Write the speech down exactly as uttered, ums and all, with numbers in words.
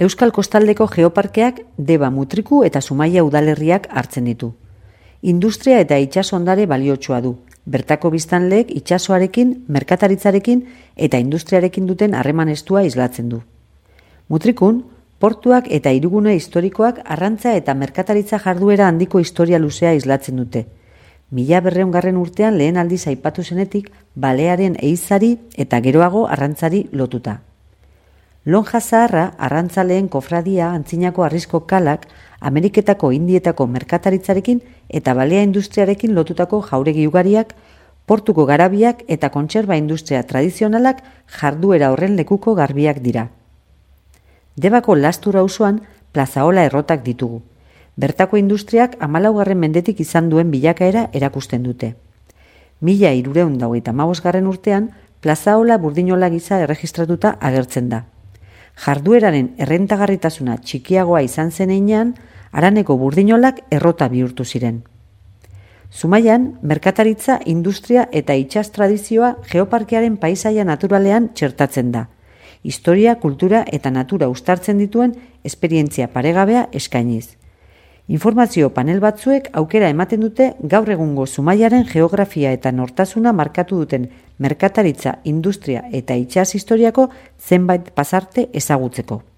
Euskal Kostaldeko Geoparkeak Deba, Mutriku eta Zumaia udalerriak hartzen ditu. Industria eta itsaso ondare baliotsua du. Bertako biztanleek itsasoarekin, merkataritzarekin eta industriarekin duten harreman estua islatzen du. Mutrikun, portuak eta hirigune historikoak arrantza eta merkataritza jarduera handiko historia luzea islatzen dute. Mila berrehungarren urtean lehen aldiz aipatu zenetik balearen ehizari eta geroago arrantzari lotuta. Lonja Zaharra arrantzaleen kofradia antzinako harrizko kalak Ameriketako Indietako merkataritzarekin eta balea industriarekin lotutako jauregi ugariak, portuko garabiak eta kontserba industria tradizionalak jarduera horren lekuko garbiak dira. Debako Lastura auzoan plazaola errotak ditugu. Bertako industriak hamalaugarren mendetik izan duen bilakaera erakusten dute. Mila hirurehun eta hogeita hamabosgarren urtean plazaola burdinola gisa erregistratuta agertzen da. Jardueraren errentagarritasuna txikiagoa izan zen heinean, haraneko burdinolak errota bihurtu ziren. Zumaian, merkataritza, industria eta itsas tradizioa geoparkearen paisaia naturalean txertatzen da. Historia, kultura eta natura uztartzen dituen esperientzia paregabea eskainiz. Informazio panel batzuek aukera ematen dute gaur egungo Zumaiaren geografia eta nortasuna markatu duten merkataritza, industria eta itsas historiako zenbait pasarte ezagutzeko.